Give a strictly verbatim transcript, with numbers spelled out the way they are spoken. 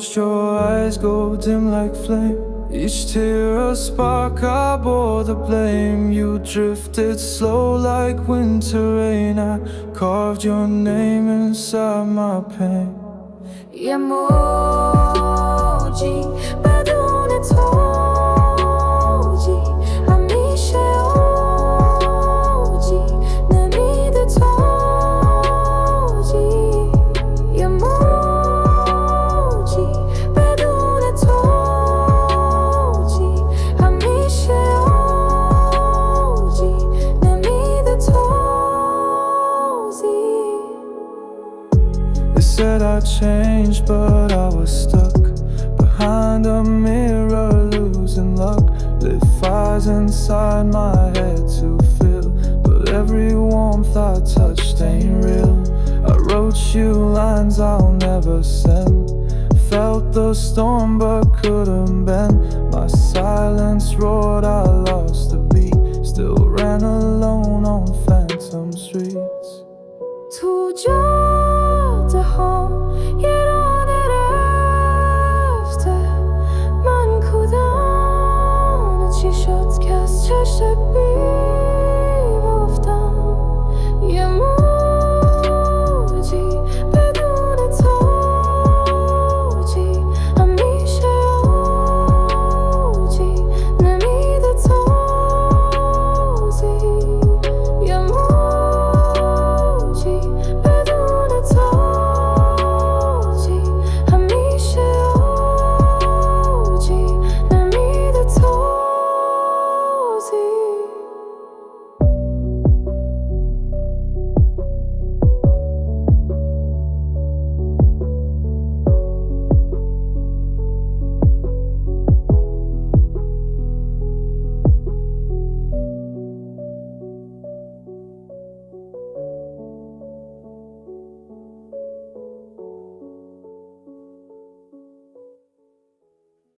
watched your eyes go dim like flame. Each tear a spark, I bore the blame. You drifted slow like winter rain. I carved your name inside my pain. يا موجي بدون توجي همیشه اوجی نمیده توجی يا موجی بدون توجی همیشه اوجی نمیده توجی. They said I'd change, but I was stuck behind a mirror, losing luck. Lit fires inside my head to fill, but every warmth I touched ain't real. I wrote you lines I'll never send. Felt the storm but couldn't bend. My silence roared, I lost the beat. Still ran alone on phantom streets. تو جاده ها